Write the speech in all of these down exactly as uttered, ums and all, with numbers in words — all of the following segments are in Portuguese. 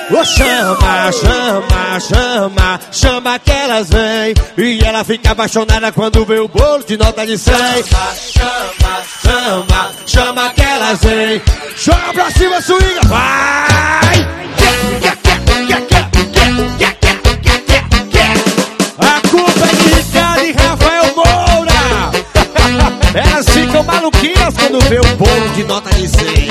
Oh, chama, chama, chama, chama que elas vêm. E ela fica apaixonada quando vê o bolo de nota de cem. Chama, chama, chama que elas vêm. Chama pra cima, swinga, vai! A culpa é de Ricardo e Rafael Moura. Elas ficam maluquinhas quando vê o bolo de nota de cem.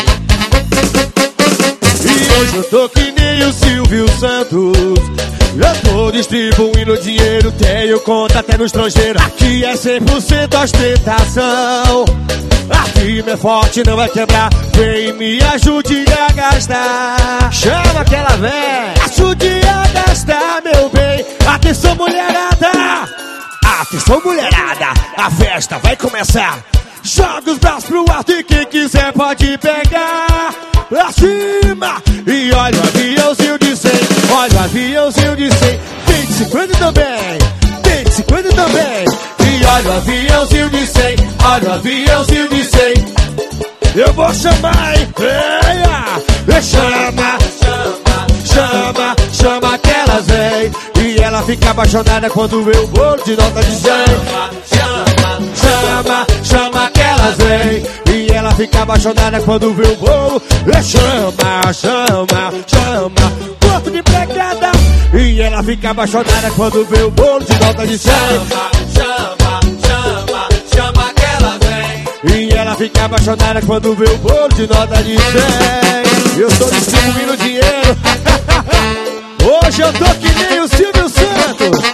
E hoje eu tô que nem o Silvio Santos. Eu tô distribuindo dinheiro, tenho conta até no estrangeiro. Aqui é cem por cento ostentação. A firma é forte, não vai quebrar. Vem me ajude a gastar. Chama aquela véia, ajude a gastar, meu bem. Atenção, mulherada. Atenção, mulherada, a festa vai começar. Joga os braços pro alto e quem quiser pode pegar. Pra cima. E olha o aviãozinho de cem. Olha o aviãozinho de cem. Tem de cinquenta também. Tem de cinquenta também. E olha o aviãozinho de cem. Olha o aviãozinho de cem. Eu vou chamar, hein? Eia! Chama, chama, chama, chama que elas vêm. E ela fica apaixonada quando vê o bolo de nota de cem. Chama, chama, chama que elas vêm. E ela fica apaixonada quando vê o bolo. Chama, chama, chama, corpo de empregada. E ela fica apaixonada quando vê o bolo de nota de cem. Chama, chama, chama que ela vem. E ela fica apaixonada quando vê o bolo de nota de cem. Eu tô distribuindo dinheiro. Hoje eu tô que nem o Silvio Santos.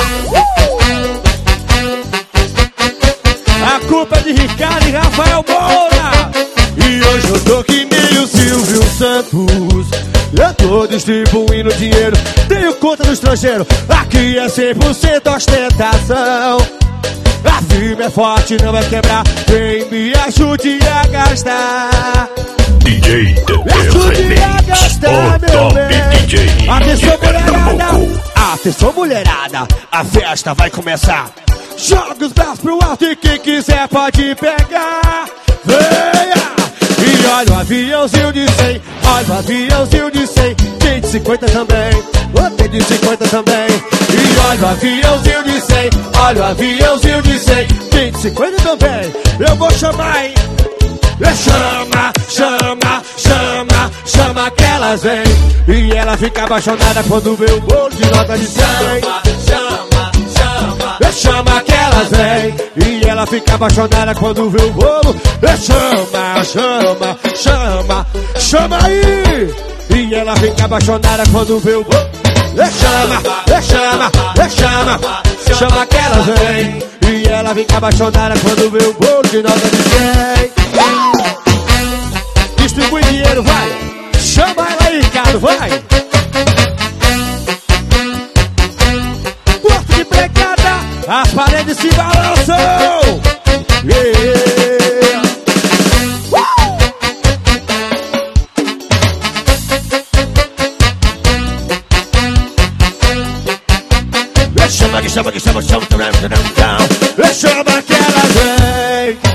A culpa é de Ricardo e Rafael Moura. E hoje eu tô que nem o Silvio Santos. Eu tô distribuindo dinheiro, tenho conta no estrangeiro. Aqui é cem por cento ostentação. A firma é forte, não vai quebrar. Vem me ajude a gastar. D J Me ajude a gastar, meu bem. Atenção, mulherada. Atenção, mulherada, a festa vai começar. Joga os braços pro alto e quem quiser pode pegar. Venha! E olha o aviãozinho de cem. Olha o aviãozinho de cem. Tem de cinquenta também. Tem de cinquenta também. E olha o aviãozinho de cem. Olha o aviãozinho de cem. Tem de cinquenta também. Eu vou chamar, hein? Chama, chama, chama, chama que elas vêm. E ela fica apaixonada quando vê o bolo de nota de cem. Chama, chama, chama que elas vêm. E ela fica apaixonada quando vê o bolo. Chama, chama, chama, chama aí. E ela fica apaixonada quando vê o bolo. Chama, chama, chama, chama que elas vêm. E ela fica apaixonada quando vê o bolo de nota de cem. Distribui dinheiro, vai. Chama ela aí, Ricardo, vai. Porto de empregada, as paredes se balançam. Yeah. Chama que chama que chama, chama, chama, chama, chama, chama que ela vem.